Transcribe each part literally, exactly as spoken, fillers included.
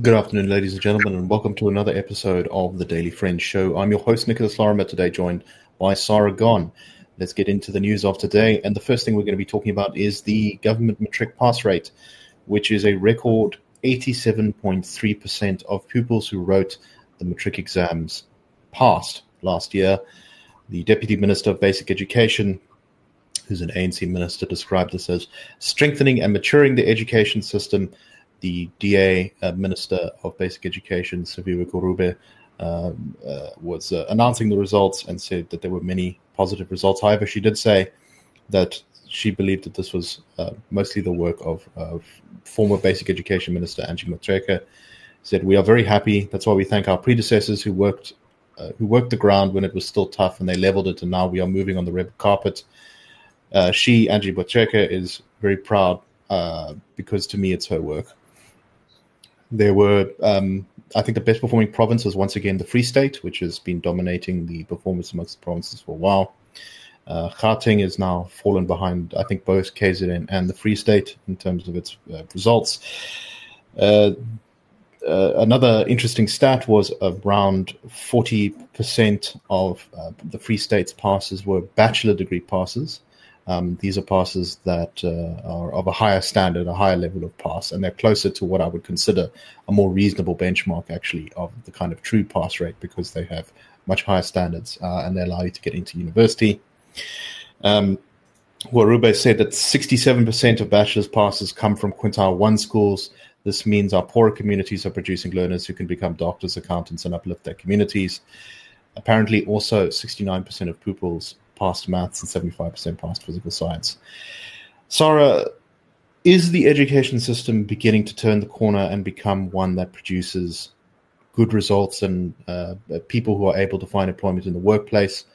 Good afternoon, ladies and gentlemen, and welcome to another episode of the Daily Friends Show. I'm your host, Nicholas Lorimer, today joined by Sarah Gon. Let's get into the news of today. And the first thing we're going to be talking about is the government matric pass rate, which is a record eighty-seven point three percent of pupils who wrote the matric exams passed last year. The Deputy Minister of Basic Education, who's an A N C minister, described this as strengthening and maturing the education system. The D A uh, Minister of Basic Education, Siviwe Gurube, um, uh, was uh, announcing the results and said that there were many positive results. However, she did say that she believed that this was uh, mostly the work of, of former Basic Education Minister Angie Motshekga. Said, "We are very happy. That's why we thank our predecessors who worked uh, who worked the ground when it was still tough, and they leveled it, and now we are moving on the red carpet." Uh, she, Angie Motshekga, is very proud uh, because to me it's her work. There were, um, I think the best performing province is once again the Free State, which has been dominating the performance amongst the provinces for a while. Uh, Gauteng has now fallen behind, I think, both K Z N and the Free State in terms of its uh, results. Uh, uh, another interesting stat was around forty percent of uh, the Free State's passes were bachelor degree passes. Um, these are passes that uh, are of a higher standard, a higher level of pass, and they're closer to what I would consider a more reasonable benchmark, actually, of the kind of true pass rate, because they have much higher standards uh, and they allow you to get into university. Um, Gurube said that sixty-seven percent of bachelor's passes come from quintile one schools. This means our poorer communities are producing learners who can become doctors, accountants, and uplift their communities. Apparently, also sixty-nine percent of pupils passed maths and seventy-five percent passed physical science. Sarah, is the education system beginning to turn the corner and become one that produces good results and uh, people who are able to find employment in the workplace?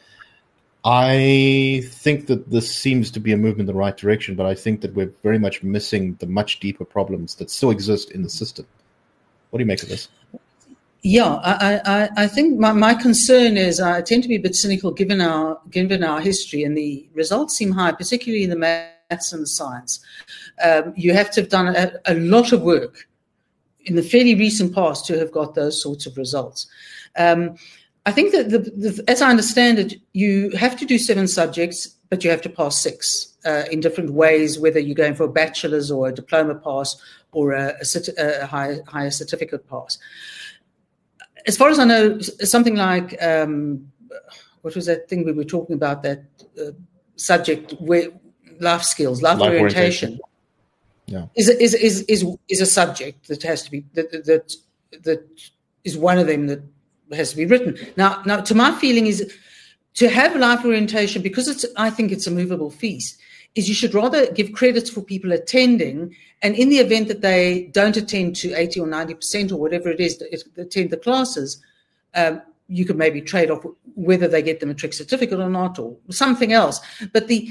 I think that this seems to be a movement in the right direction, but I think that we're very much missing the much deeper problems that still exist in the system. What do you make of this? Yeah, I, I, I think my, my concern is I tend to be a bit cynical given our given our history, and the results seem high, particularly in the maths and the science. Um, you have to have done a, a lot of work in the fairly recent past to have got those sorts of results. Um, I think that, the, the, as I understand it, you have to do seven subjects, but you have to pass six uh, in different ways, whether you're going for a bachelor's or a diploma pass or a, a, a higher, higher certificate pass. As far as I know, something like, um, what was that thing we were talking about, that uh, subject, where, life skills, life, life orientation, orientation. Yeah. is, is, is, is, is a subject that has to be, that, that, that is one of them that has to be written. Now, now, to my feeling is to have life orientation, because it's, I think it's a movable feast, is you should rather give credits for people attending, and in the event that they don't attend to eighty or ninety percent or whatever it is, that attend the classes, um, you could maybe trade off whether they get the matric certificate or not, or something else. But the,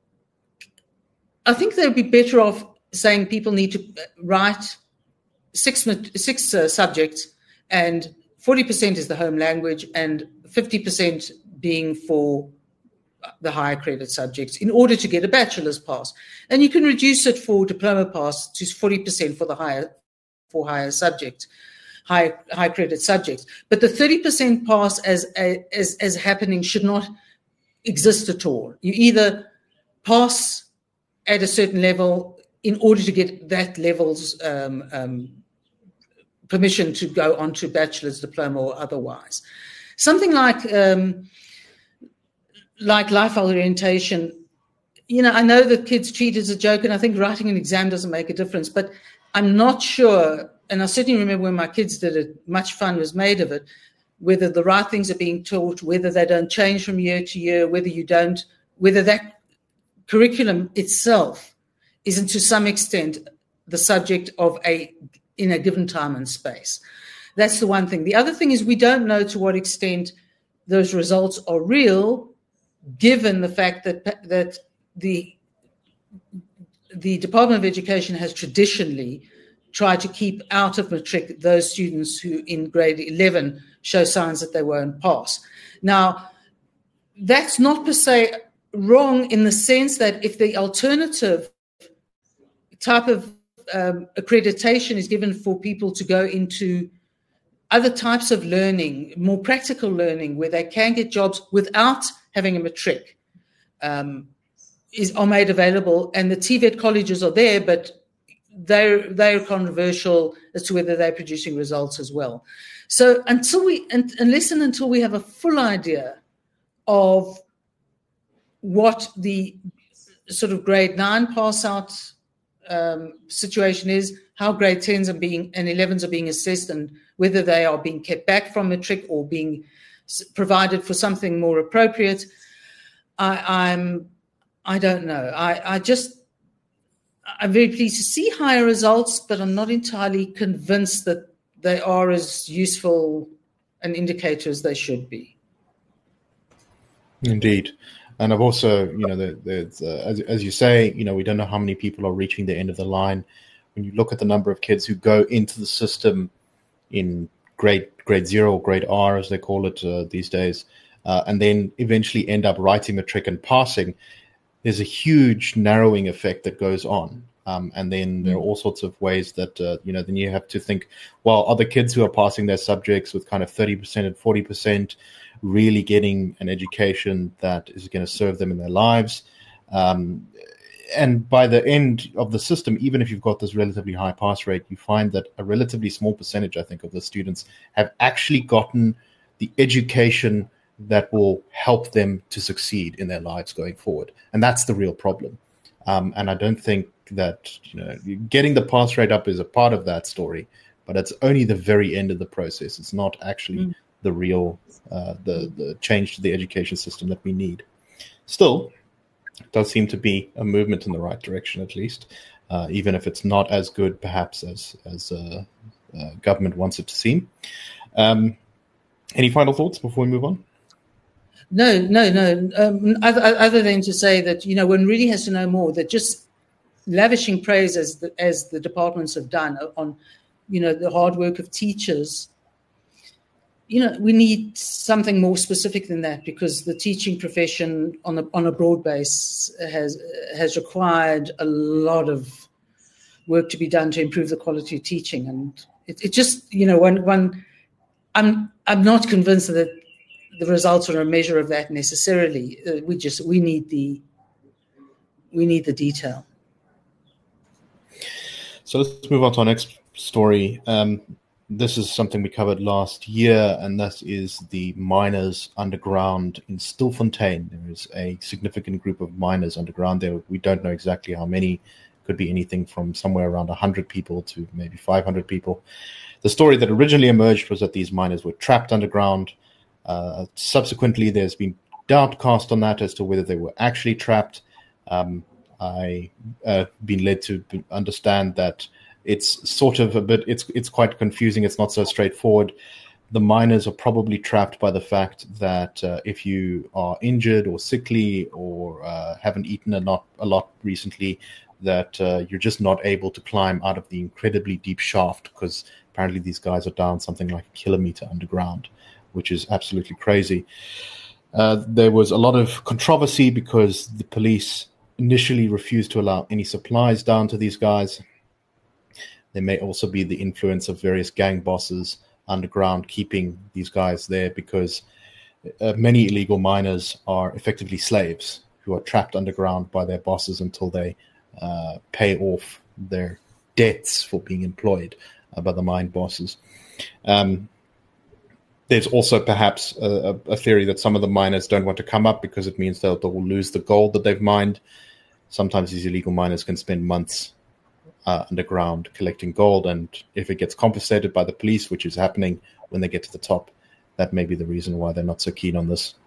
I think they'd be better off saying people need to write six, six uh, subjects, and forty percent is the home language, and fifty percent being for the higher credit subjects in order to get a bachelor's pass. And you can reduce it for diploma pass to forty percent for the higher for higher subjects, high high credit subjects. But the thirty percent pass as, as as happening should not exist at all. You either pass at a certain level in order to get that level's um, um, permission to go on to bachelor's, diploma, or otherwise. Something like um, like life orientation, you know, I know that kids treat it as a joke, and I think writing an exam doesn't make a difference, but I'm not sure, and I certainly remember when my kids did it, much fun was made of it, whether the right things are being taught, whether they don't change from year to year, whether you don't, whether that curriculum itself isn't to some extent the subject of a, in a given time and space. That's the one thing. The other thing is we don't know to what extent those results are real, given the fact that that the the Department of Education has traditionally tried to keep out of matric those students who in grade eleven show signs that they won't pass. Now, that's not per se wrong in the sense that if the alternative type of um, accreditation is given for people to go into other types of learning, more practical learning, where they can get jobs without having a matric, um, is are made available. And the T VET colleges are there, but they're they're controversial as to whether they're producing results as well. So until we, and, unless and until we have a full idea of what the sort of grade nine pass out um, situation is, how grade tens are being and elevens are being assessed, and whether they are being kept back from matric or being provided for something more appropriate, I, I'm I don't know. I, I just I'm very pleased to see higher results, but I'm not entirely convinced that they are as useful an indicator as they should be. Indeed. And I've also, you know, the, the, uh, as, as you say, you know, we don't know how many people are reaching the end of the line. When you look at the number of kids who go into the system in grade grade zero or grade R, as they call it uh, these days, uh, and then eventually end up writing matric and passing, there's a huge narrowing effect that goes on. Um, and then there are all sorts of ways that, uh, you know, then you have to think, well, are the kids who are passing their subjects with kind of thirty percent and forty percent really getting an education that is going to serve them in their lives? Um, and by the end of the system, even if you've got this relatively high pass rate, you find that a relatively small percentage, I think, of the students have actually gotten the education that will help them to succeed in their lives going forward. And that's the real problem. Um, and I don't think that, you know, getting the pass rate up is a part of that story, but it's only the very end of the process. It's not actually mm. the real, uh, the, the change to the education system that we need. Still, it does seem to be a movement in the right direction, at least, uh, even if it's not as good, perhaps, as, as uh, uh, government wants it to seem. Um, any final thoughts before we move on? No, no, no. Um, other, other than to say that, you know, one really has to know more, that just lavishing praise as the, as the departments have done on, you know, the hard work of teachers, you know, we need something more specific than that, because the teaching profession on a, on a broad base has has required a lot of work to be done to improve the quality of teaching. And it, it just, you know, when, when I'm I'm not convinced that the results are a measure of that necessarily. Uh, we just we need the we need the detail. So let's move on to our next story. Um, this is something we covered last year, and that is the miners underground in Stilfontein. There is a significant group of miners underground there. We don't know exactly how many. Could be anything from somewhere around one hundred people to maybe five hundred people. The story that originally emerged was that these miners were trapped underground. Uh, subsequently, there's been doubt cast on that as to whether they were actually trapped. Um, I've uh, been led to understand that it's sort of a bit, it's it's quite confusing. It's not so straightforward. The miners are probably trapped by the fact that uh, if you are injured or sickly or uh, haven't eaten a lot, a lot recently, that uh, you're just not able to climb out of the incredibly deep shaft, because apparently these guys are down something like a kilometer underground, which is absolutely crazy. Uh, there was a lot of controversy because the police initially refused to allow any supplies down to these guys. There may also be the influence of various gang bosses underground keeping these guys there, because uh, many illegal miners are effectively slaves who are trapped underground by their bosses until they uh, pay off their debts for being employed uh, by the mine bosses. Um, There's also perhaps a, a theory that some of the miners don't want to come up because it means they'll, they'll lose the gold that they've mined. Sometimes these illegal miners can spend months uh, underground collecting gold, and if it gets confiscated by the police, which is happening when they get to the top, that may be the reason why they're not so keen on this.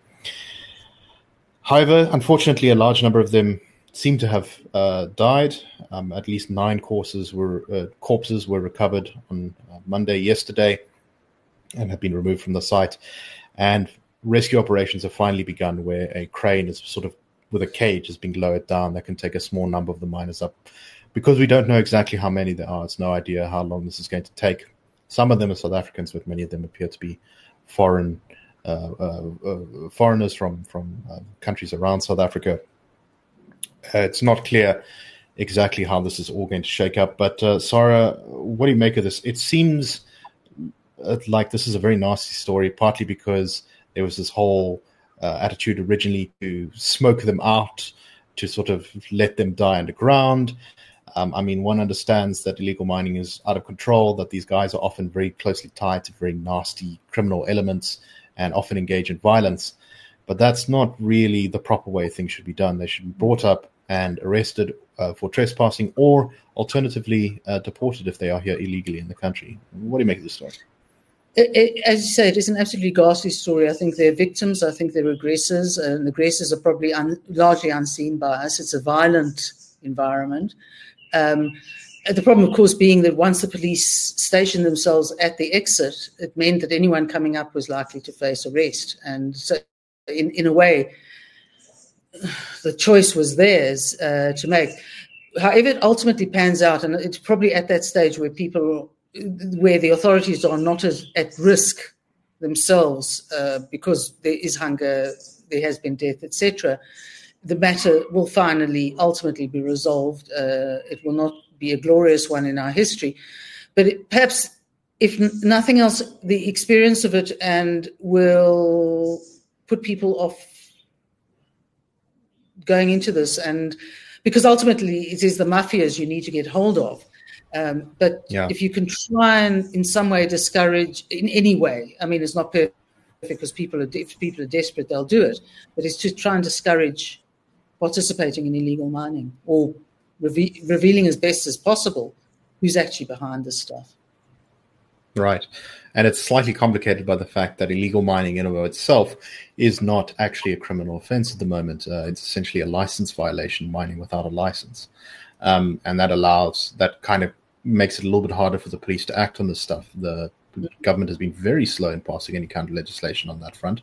However, unfortunately, a large number of them seem to have uh, died. Um, at least nine corpses were, uh, corpses were recovered on uh, Monday yesterday, and have been removed from the site. And rescue operations have finally begun, where a crane is sort of with a cage is being lowered down that can take a small number of the miners up. Because we don't know exactly how many there are, it's no idea how long this is going to take. Some of them are South Africans, but many of them appear to be foreign uh, uh, uh, foreigners from, from uh, countries around South Africa. Uh, it's not clear exactly how this is all going to shake up. But uh, Sarah, what do you make of this? It seems like this is a very nasty story, partly because there was this whole uh, attitude originally to smoke them out, to sort of let them die underground. Um, I mean, one understands that illegal mining is out of control, that these guys are often very closely tied to very nasty criminal elements and often engage in violence. But that's not really the proper way things should be done. They should be brought up and arrested uh, for trespassing, or alternatively uh, deported if they are here illegally in the country. What do you make of this story? It, it, as you say, it is an absolutely ghastly story. I think they're victims. I think they're aggressors, and the aggressors are probably un, largely unseen by us. It's a violent environment. Um, the problem, of course, being that once the police stationed themselves at the exit, it meant that anyone coming up was likely to face arrest. And so, in, in a way, the choice was theirs uh, to make. However, it ultimately pans out, and it's probably at that stage where people, where the authorities are not as at risk themselves uh, because there is hunger, there has been death, et cetera, the matter will finally, ultimately be resolved. Uh, it will not be a glorious one in our history. But it, perhaps, if n- nothing else, the experience of it and will put people off going into this. And because ultimately it is the mafias you need to get hold of. Um, but yeah. if you can try and in some way discourage, in any way, I mean, it's not perfect because people are, if people are desperate, they'll do it. But it's to try and discourage participating in illegal mining, or reve- revealing as best as possible who's actually behind this stuff. Right. And it's slightly complicated by the fact that illegal mining in and of itself is not actually a criminal offense at the moment. Uh, it's essentially a license violation, mining without a license. Um, and that allows, that kind of makes it a little bit harder for the police to act on this stuff. The government has been very slow in passing any kind of legislation on that front.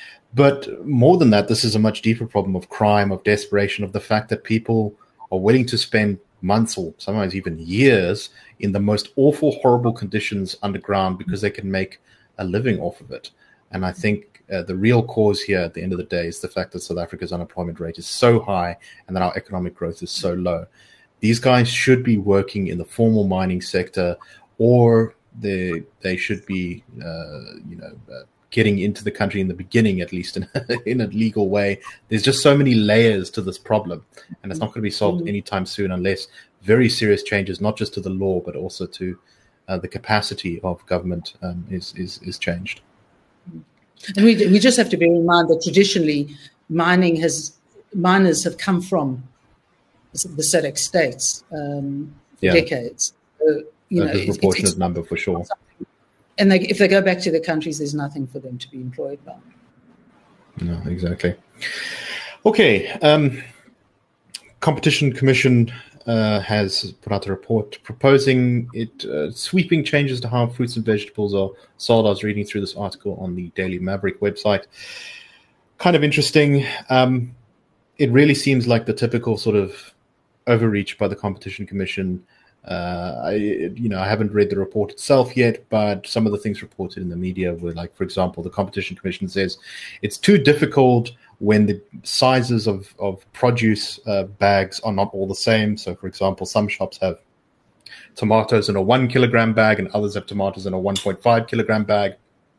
But more than that, this is a much deeper problem of crime, of desperation, of the fact that people are willing to spend months or sometimes even years in the most awful, horrible conditions underground because they can make a living off of it. And I think uh, the real cause here at the end of the day is the fact that South Africa's unemployment rate is so high and that our economic growth is so low. These guys should be working in the formal mining sector, or they they should be, uh, you know, uh, getting into the country in the beginning, at least in, in a legal way. There's just so many layers to this problem, and it's not going to be solved anytime soon unless very serious changes, not just to the law, but also to uh, the capacity of government um, is, is, is changed. And we, we just have to bear in mind that traditionally mining has, miners have come from the S A D C states um, for yeah. decades. So, you That's know, a proportionate it's, it's, and for sure. And they, if they go back to their countries, there's nothing for them to be employed by. No, exactly. Okay. Um, Competition Commission uh, has put out a report proposing it uh, sweeping changes to how fruits and vegetables are sold. I was reading through this article on the Daily Maverick website. Kind of interesting. Um, it really seems like the typical sort of overreach by the Competition Commission. Uh, I, you know, I haven't read the report itself yet, but some of the things reported in the media were like, for example, the Competition Commission says it's too difficult when the sizes of, of produce uh, bags are not all the same. So, for example, some shops have tomatoes in a one kilogram bag and others have tomatoes in a one point five kilogram bag.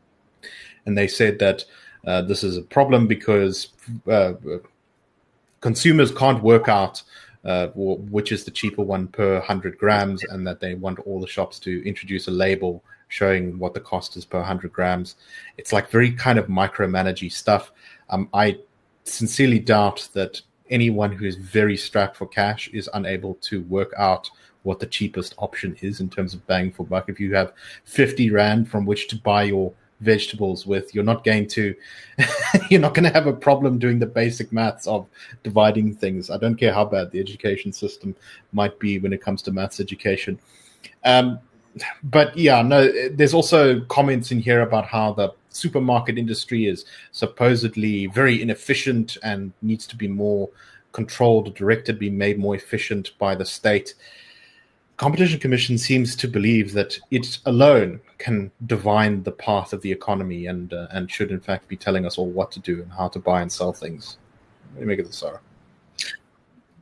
And they said that uh, this is a problem because uh, consumers can't work out Uh, which is the cheaper one per one hundred grams, and that they want all the shops to introduce a label showing what the cost is per one hundred grams. It's like very kind of micromanagey stuff. Um, I sincerely doubt that anyone who is very strapped for cash is unable to work out what the cheapest option is in terms of bang for buck. If you have fifty rand from which to buy your vegetables with, you're not going to you're not going to have a problem doing the basic maths of dividing things. I don't care how bad the education system might be when it comes to maths education. Um, but yeah, no, there's also comments in here about how the supermarket industry is supposedly very inefficient and needs to be more controlled, directed, be made more efficient by the state. Competition Commission seems to believe that it alone can divine the path of the economy and uh, and should in fact be telling us all what to do and how to buy and sell things. What do you make of this, Sarah?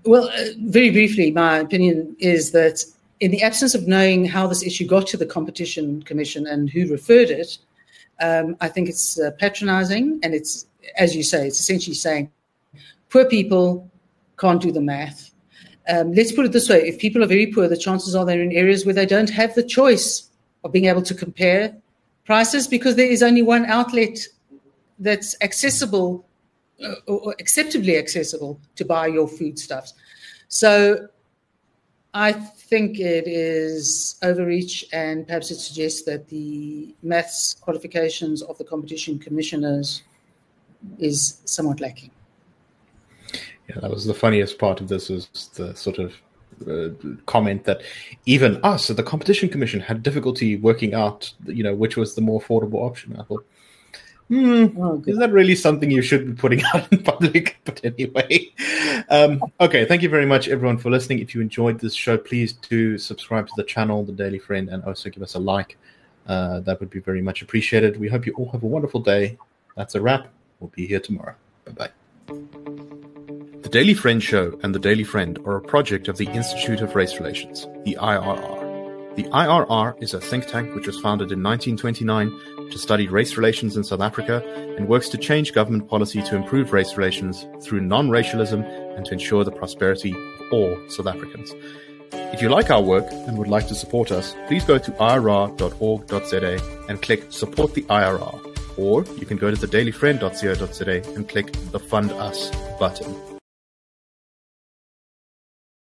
Well, uh, very briefly, my opinion is that in the absence of knowing how this issue got to the Competition Commission and who referred it, um, I think it's uh, patronizing. And it's, as you say, it's essentially saying poor people can't do the math. Um, let's put it this way. If people are very poor, the chances are they're in areas where they don't have the choice of being able to compare prices because there is only one outlet that's accessible uh, or acceptably accessible to buy your foodstuffs. So I think it is overreach, and perhaps it suggests that the maths qualifications of the competition commissioners is somewhat lacking. Yeah, that was the funniest part of this, was the sort of uh, comment that even us at the Competition Commission had difficulty working out, you know, which was the more affordable option. I thought, hmm, oh, is that really something you should be putting out in public? But anyway, um, okay, thank you very much, everyone, for listening. If you enjoyed this show, please do subscribe to the channel, The Daily Friend, and also give us a like. Uh, that would be very much appreciated. We hope you all have a wonderful day. That's a wrap. We'll be here tomorrow. Bye-bye. The Daily Friend Show and The Daily Friend are a project of the Institute of Race Relations, the I R R. The I R R is a think tank which was founded in nineteen twenty-nine to study race relations in South Africa and works to change government policy to improve race relations through non-racialism and to ensure the prosperity of all South Africans. If you like our work and would like to support us, please go to I R R dot org dot Z A and click Support the I R R. Or you can go to the daily friend dot co dot Z A and click the Fund Us button.